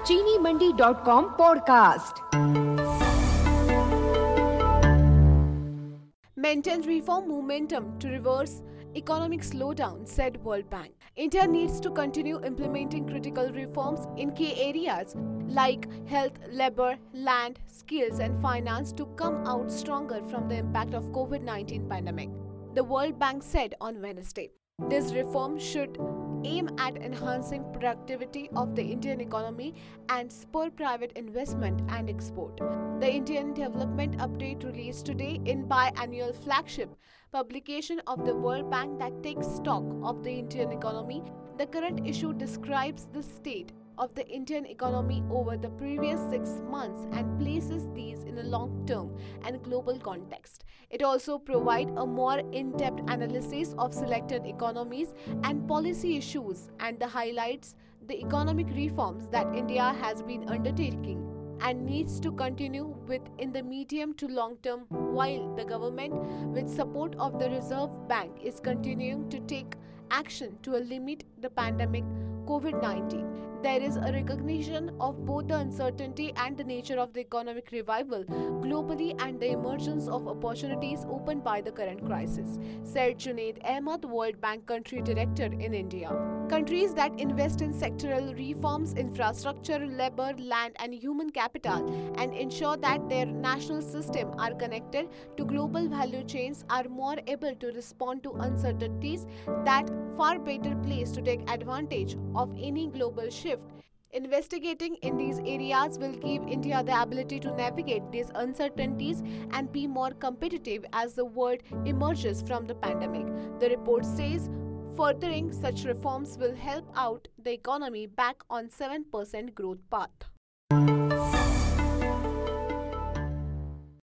चीनीमंडी.com podcast. Maintain reform momentum to reverse economic slowdown, said World Bank. India needs to continue implementing critical reforms in key areas like health, labor, land, skills and finance to come out stronger from the impact of COVID-19 pandemic, the World Bank said on Wednesday. This reform should aim at enhancing productivity of the Indian economy and spur private investment and export. The Indian Development Update released today in biannual flagship publication of the World Bank that takes stock of the Indian economy. The current issue describes the state of the Indian economy over the previous 6 months and places these in a long-term and global context. It also provides a more in-depth analysis of selected economies and policy issues and highlights the economic reforms that India has been undertaking and needs to continue with in the medium to long term, while the government, with support of the Reserve Bank, is continuing to take action to limit the pandemic COVID-19. There is a recognition of both the uncertainty and the nature of the economic revival globally and the emergence of opportunities opened by the current crisis, said Junaid Ahmed, World Bank Country Director in India. Countries that invest in sectoral reforms, infrastructure, labor, land and human capital and ensure that their national systems are connected to global value chains are more able to respond to uncertainties, that far better placed to take advantage of any global shift. Investigating in these areas will give India the ability to navigate these uncertainties and be more competitive as the world emerges from the pandemic. The report says furthering such reforms will help out the economy back on 7% growth path.